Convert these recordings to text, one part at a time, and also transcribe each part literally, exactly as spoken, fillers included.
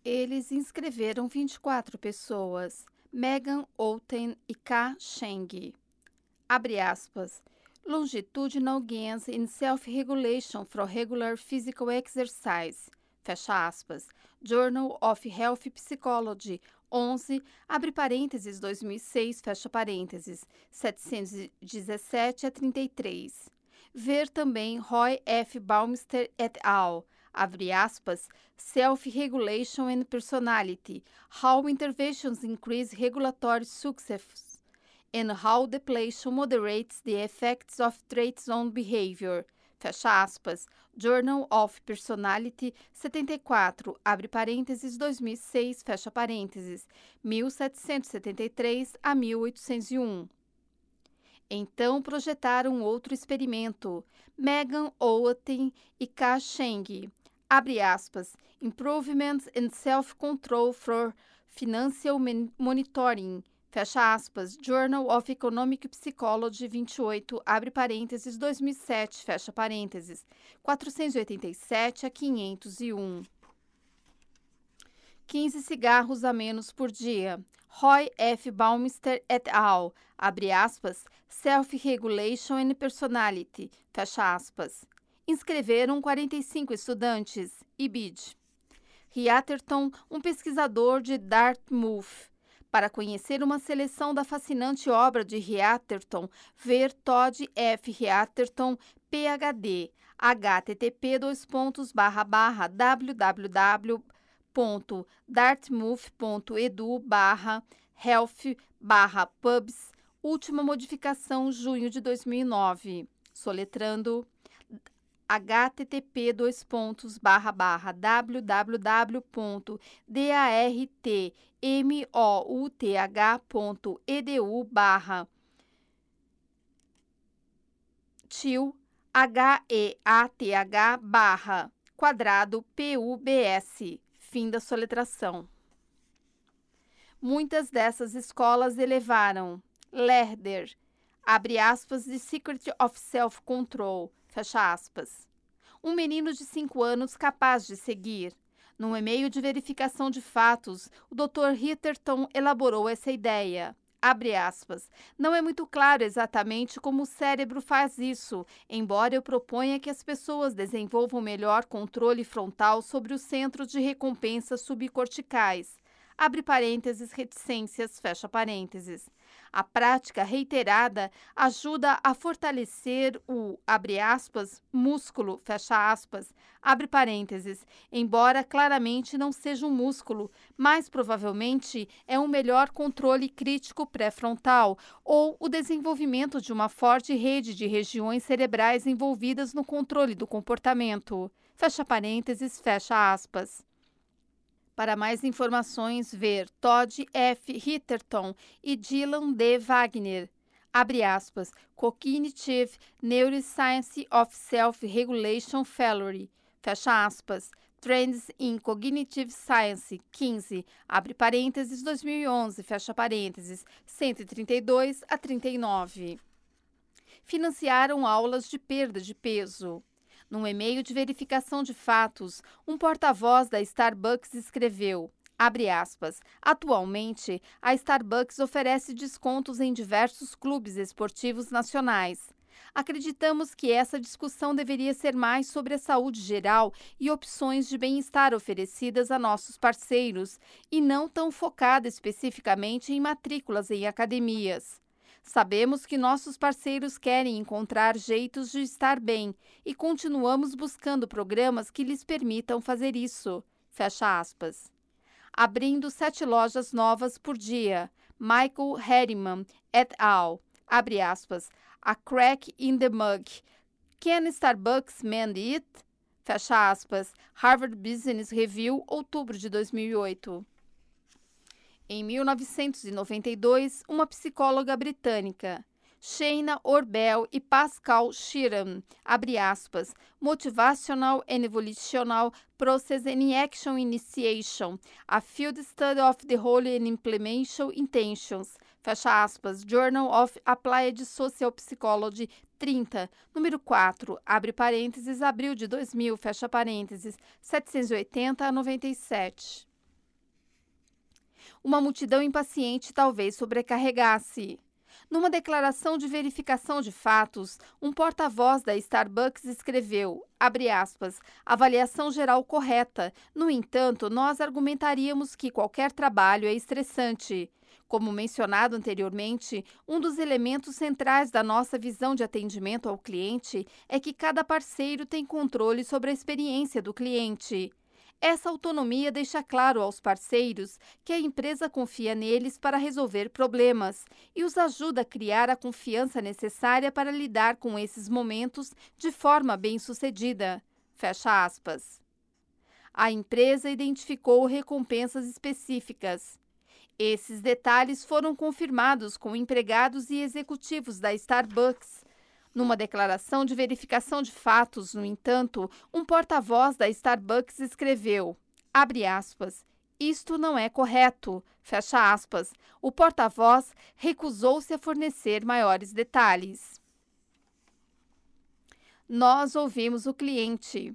Eles inscreveram vinte e quatro pessoas, Megan Outen e Ka Cheng. Abre aspas. Longitudinal gains in self-regulation from regular physical exercise. Fecha aspas. Journal of Health Psychology, onze, abre parênteses, dois mil e seis, fecha parênteses, setecentos e dezessete a trinta e três. Ver também Roy F. Baumeister et al., abre aspas, Self-Regulation and Personality, How Interventions Increase Regulatory Success, and How Depletion Moderates the Effects of Traits on Behavior, fecha aspas, Journal of Personality, setenta e quatro, abre parênteses, dois mil e seis, fecha parênteses, mil setecentos e setenta e três a mil oitocentos e um. Então projetaram outro experimento, Megan Outen e Ka Cheng, abre aspas, Improvements in Self-Control for Financial Monitoring, fecha aspas, Journal of Economic Psychology, vinte e oito, abre parênteses, dois mil e sete, fecha parênteses, quatrocentos e oitenta e sete a quinhentos e um. quinze cigarros a menos por dia. Roy F. Baumeister et al., abre aspas, Self-Regulation and Personality, fecha aspas. Inscreveram quarenta e cinco estudantes, I B I D. Heatherton, um pesquisador de Dartmouth. Para conhecer uma seleção da fascinante obra de Heatherton, ver Todd F. Heatherton, P H D, http dois pontos barra barra www ponto dartmouth ponto edu barra health barra pubs, última modificação junho de dois mil e nove, soletrando http dois pontos barra barra www ponto dartmouth ponto edu barra til heath barra quadrado pubs. Fim da soletração. Muitas dessas escolas elevaram Lerder, abre aspas, The Secret of Self-Control, fecha aspas. Um menino de cinco anos capaz de seguir. Num e-mail de verificação de fatos, o doutor Heatherton elaborou essa ideia. Abre aspas. Não é muito claro exatamente como o cérebro faz isso, embora eu proponha que as pessoas desenvolvam melhor controle frontal sobre os centros de recompensa subcorticais. Abre parênteses, reticências, fecha parênteses. A prática reiterada ajuda a fortalecer o, abre aspas, músculo, fecha aspas, abre parênteses, embora claramente não seja um músculo, mais provavelmente é um melhor controle crítico pré-frontal ou o desenvolvimento de uma forte rede de regiões cerebrais envolvidas no controle do comportamento, fecha parênteses, fecha aspas. Para mais informações, ver Todd F. Heatherton e Dylan D. Wagner, abre aspas, Cognitive Neuroscience of Self-Regulation Theory, fecha aspas, Trends in Cognitive Science, quinze, abre parênteses, dois mil e onze, fecha parênteses, cento e trinta e dois a trinta e nove. Financiaram aulas de perda de peso. Num e-mail de verificação de fatos, um porta-voz da Starbucks escreveu, abre aspas, atualmente, a Starbucks oferece descontos em diversos clubes esportivos nacionais. Acreditamos que essa discussão deveria ser mais sobre a saúde geral e opções de bem-estar oferecidas a nossos parceiros, e não tão focada especificamente em matrículas em academias. Sabemos que nossos parceiros querem encontrar jeitos de estar bem e continuamos buscando programas que lhes permitam fazer isso. Fecha aspas. Abrindo sete lojas novas por dia. Michael Harriman et al. Abre aspas. A crack in the mug. Can Starbucks mend it? Fecha aspas. Harvard Business Review, outubro de dois mil e oito. Em mil novecentos e noventa e dois, uma psicóloga britânica, Shayna Orbell e Pascal Sheeran, abre aspas, Motivational and Evolutional Process and Action Initiation, a Field Study of the Whole and Implementation Intentions, fecha aspas, Journal of Applied Social Psychology, trinta, número quatro, abre parênteses, abril de dois mil, fecha parênteses, setecentos e oitenta a noventa e sete. uma multidão impaciente talvez sobrecarregasse. Numa declaração de verificação de fatos, um porta-voz da Starbucks escreveu, abre aspas, avaliação geral correta. No entanto, nós argumentaríamos que qualquer trabalho é estressante. Como mencionado anteriormente, um dos elementos centrais da nossa visão de atendimento ao cliente é que cada parceiro tem controle sobre a experiência do cliente. Essa autonomia deixa claro aos parceiros que a empresa confia neles para resolver problemas e os ajuda a criar a confiança necessária para lidar com esses momentos de forma bem-sucedida. Fecha aspas. A empresa identificou recompensas específicas. Esses detalhes foram confirmados com empregados e executivos da Starbucks. Numa declaração de verificação de fatos, no entanto, um porta-voz da Starbucks escreveu, abre aspas, isto não é correto, fecha aspas. O porta-voz recusou-se a fornecer maiores detalhes. Nós ouvimos o cliente.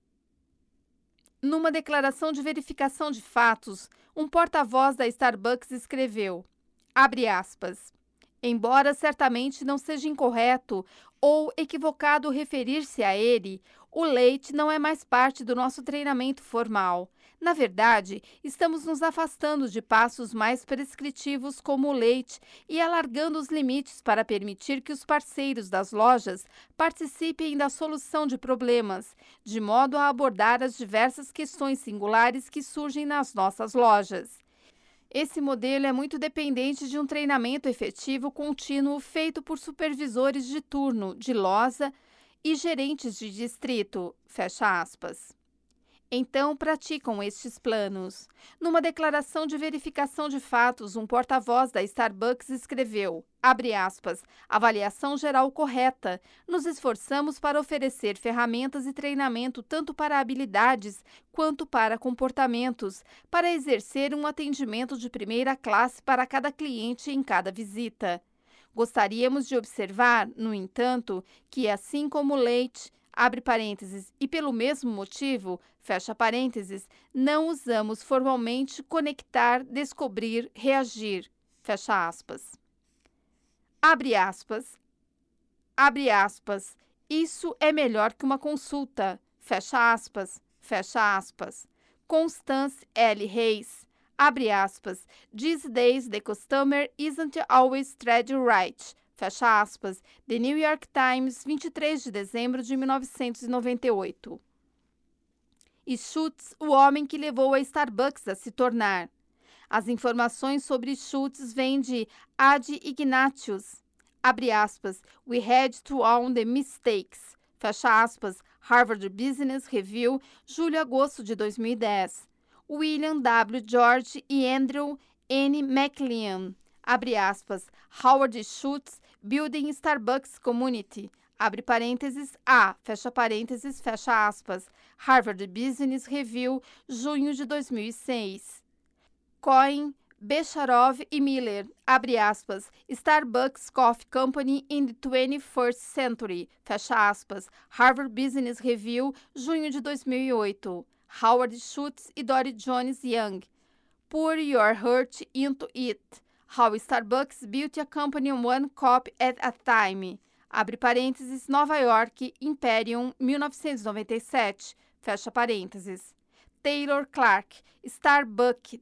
Numa declaração de verificação de fatos, um porta-voz da Starbucks escreveu, abre aspas, embora certamente não seja incorreto ou equivocado referir-se a ele, o leite não é mais parte do nosso treinamento formal. Na verdade, estamos nos afastando de passos mais prescritivos como o leite e alargando os limites para permitir que os parceiros das lojas participem da solução de problemas, de modo a abordar as diversas questões singulares que surgem nas nossas lojas. Esse modelo é muito dependente de um treinamento efetivo contínuo feito por supervisores de turno, de loja e gerentes de distrito, fecha aspas. Então, praticam estes planos. Numa declaração de verificação de fatos, um porta-voz da Starbucks escreveu, abre aspas, avaliação geral correta. Nos esforçamos para oferecer ferramentas e treinamento tanto para habilidades quanto para comportamentos, para exercer um atendimento de primeira classe para cada cliente em cada visita. Gostaríamos de observar, no entanto, que assim como o leite, abre parênteses, e pelo mesmo motivo, fecha parênteses, não usamos formalmente conectar, descobrir, reagir, fecha aspas. Abre aspas, abre aspas, isso é melhor que uma consulta, fecha aspas, fecha aspas. Constance L. Reis, abre aspas, these days the customer isn't always treated right. Fecha aspas, The New York Times, vinte e três de dezembro de mil novecentos e noventa e oito. E Schutz, o homem que levou a Starbucks a se tornar. As informações sobre Schutz vêm de Ad Ignatius, abre aspas, we had to own the mistakes, fecha aspas, Harvard Business Review, julho a agosto de dois mil e dez. William W. George e Andrew N. McLean, abre aspas, Howard Schultz, Building Starbucks Community, abre parênteses, A, fecha parênteses, fecha aspas, Harvard Business Review, junho de dois mil e seis. Cohen, Becharov e Miller, abre aspas, Starbucks Coffee Company in the twenty-first century, fecha aspas, Harvard Business Review, junho de dois mil e oito. Howard Schultz e Dory Jones Young, Pour Your Heart Into It, How Starbucks Built a Company One Cup at a Time, abre parênteses, Nova York, Imperium, mil novecentos e noventa e sete, fecha parênteses. Taylor Clark, Starbucks,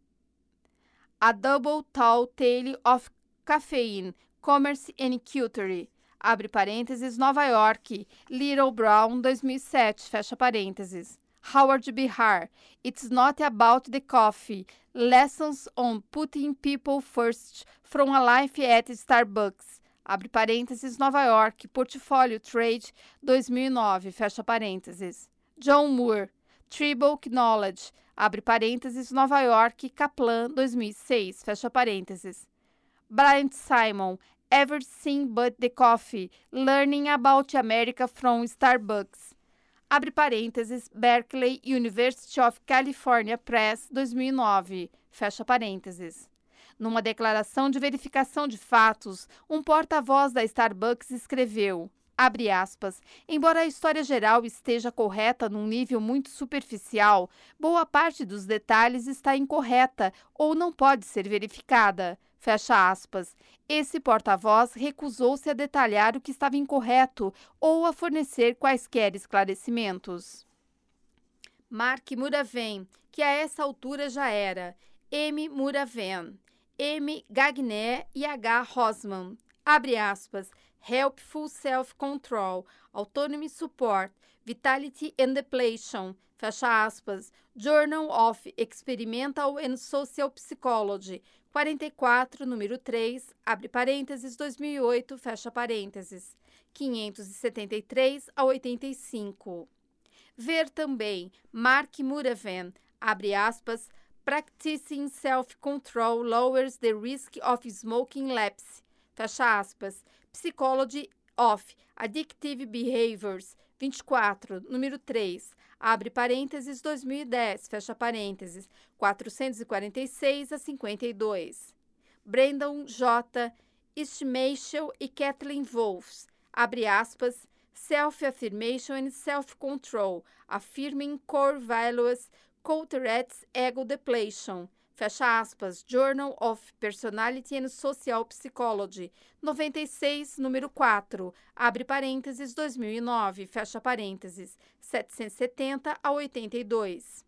A Double Tall Tale of Caffeine, Commerce and Culture, abre parênteses, Nova York, Little Brown, dois mil e sete, fecha parênteses. Howard Behar, It's Not About the Coffee, Lessons on Putting People First from a Life at Starbucks, abre parênteses, Nova York, Portfolio Trade, dois mil e nove, fecha parênteses. John Moore, Tribal Knowledge, abre parênteses, Nova York, Kaplan, dois mil e seis, fecha parênteses. Brian Simon, Everything But the Coffee, Learning About America from Starbucks, abre parênteses, Berkeley University of California Press, dois mil e nove, fecha parênteses. Numa declaração de verificação de fatos, um porta-voz da Starbucks escreveu, Abre aspas. Embora a história geral esteja correta num nível muito superficial, boa parte dos detalhes está incorreta ou não pode ser verificada. Fecha aspas. Esse porta-voz recusou-se a detalhar o que estava incorreto ou a fornecer quaisquer esclarecimentos. Mark Muraven, que a essa altura já era M. Muraven, M. Gagné e H. Rosman. Abre aspas. Helpful Self-Control, Autonomy Support, Vitality and Depletion, fecha aspas, Journal of Experimental and Social Psychology, quarenta e quatro, número três, abre parênteses, dois mil e oito, fecha parênteses, quinhentos e setenta e três a oitenta e cinco. Ver também Mark Muraven, abre aspas, Practicing Self-Control Lowers the Risk of Smoking Lapse, fecha aspas, Psychology of Addictive Behaviors, vinte e quatro, número três, abre parênteses, dois mil e dez, fecha parênteses, quatrocentos e quarenta e seis a cinquenta e dois. Brandon J. Schmeichel e Kathleen Wolfs, abre aspas, Self-Affirmation and Self-Control, Affirming Core Values, Counteracts Ego Depletion, fecha aspas, Journal of Personality and Social Psychology, noventa e seis, número quatro, abre parênteses, dois mil e nove, fecha parênteses, setecentos e setenta a oitenta e dois.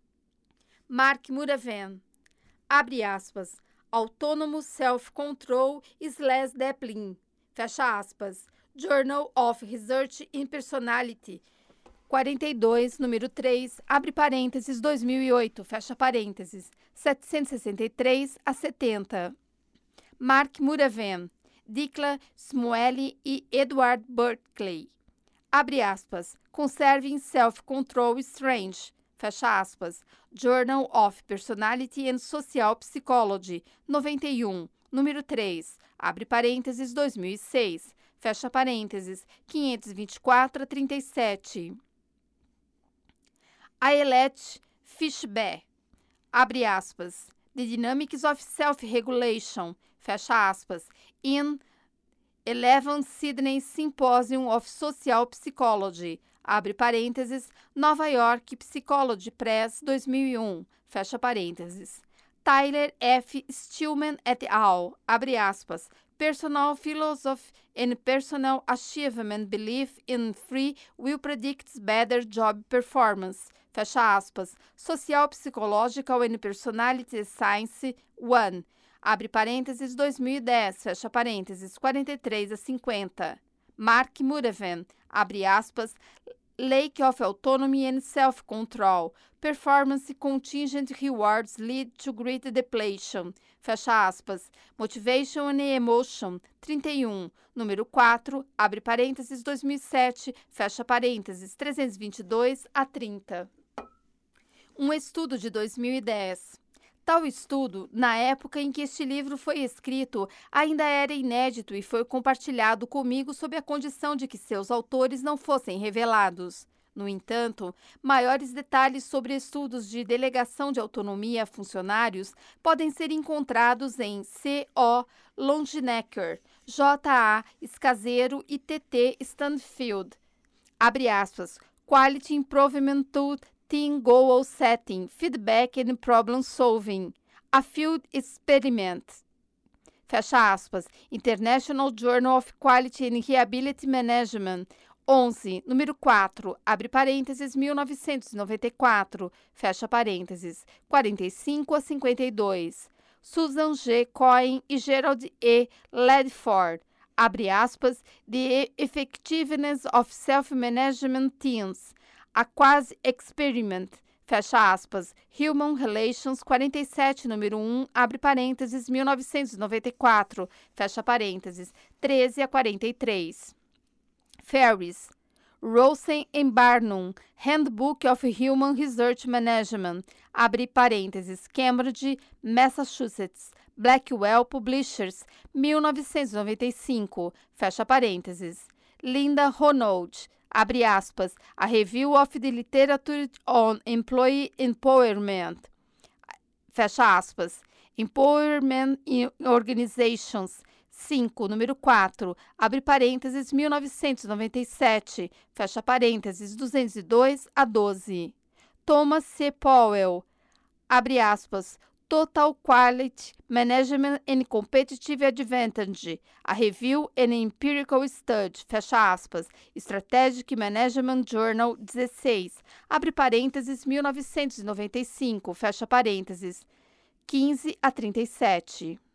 Mark Muraven, abre aspas, Autonomous Self-Control slash Deplin, fecha aspas, Journal of Research in Personality, quarenta e dois, número três, abre parênteses, dois mil e oito, fecha parênteses, setecentos e sessenta e três a setenta. Mark Muraven, Dikla Smueli e Edward Berkeley, abre aspas, Conserving Self-Control Strange, fecha aspas, Journal of Personality and Social Psychology, noventa e um, número três, abre parênteses, dois mil e seis, fecha parênteses, quinhentos e vinte e quatro a trinta e sete. Ayelet Fishbe, abre aspas, The Dynamics of Self-Regulation, fecha aspas, in eleventh Sydney Symposium of Social Psychology, abre parênteses, Nova York Psychology Press dois mil e um, fecha parênteses. Tyler F. Stillman et al., abre aspas, Personal Philosophy and Personal Achievement Belief in Free Will Predicts Better Job Performance, fecha aspas, Social Psychological and Personality Science um, abre parênteses, dois mil e dez, fecha parênteses, quarenta e três a cinquenta. Mark Muraven, abre aspas, Lake of Autonomy and Self-Control, Performance Contingent Rewards Lead to Great Depletion, fecha aspas, Motivation and Emotion, trinta e um, número quatro, abre parênteses, dois mil e sete, fecha parênteses, trezentos e vinte e dois a trinta. Um estudo de dois mil e dez. Tal estudo, na época em que este livro foi escrito, ainda era inédito e foi compartilhado comigo sob a condição de que seus autores não fossem revelados. No entanto, maiores detalhes sobre estudos de delegação de autonomia a funcionários podem ser encontrados em C O Longenecker, J A Escazero e T T Stanfield. Abre aspas, Quality Improvement Tool Team Goal Setting, Feedback and Problem Solving, a Field Experiment. Fecha aspas, International Journal of Quality and Reliability Management, onze, número quatro, abre parênteses, mil novecentos e noventa e quatro, fecha parênteses, quarenta e cinco a cinquenta e dois. Susan G. Cohen e Gerald E. Ledford, abre aspas, The Effectiveness of Self-Management Teams, a Quasi-Experiment, fecha aspas, Human Relations quarenta e sete, número um, abre parênteses, mil novecentos e noventa e quatro, fecha parênteses, treze a quarenta e três. Ferris, Rosen e Barnum, Handbook of Human Research Management, abre parênteses, Cambridge, Massachusetts, Blackwell Publishers, mil novecentos e noventa e cinco, fecha parênteses. Linda Ronald, abre aspas, A Review of the Literature on Employee Empowerment, fecha aspas, Empowerment in Organizations, cinco, número quatro, abre parênteses, mil novecentos e noventa e sete, fecha parênteses, duzentos e dois a doze. Thomas C. Powell, abre aspas, Total Quality Management and Competitive Advantage, a Review and Empirical Study, fecha aspas, Strategic Management Journal dezesseis, abre parênteses, mil novecentos e noventa e cinco, fecha parênteses, quinze a trinta e sete.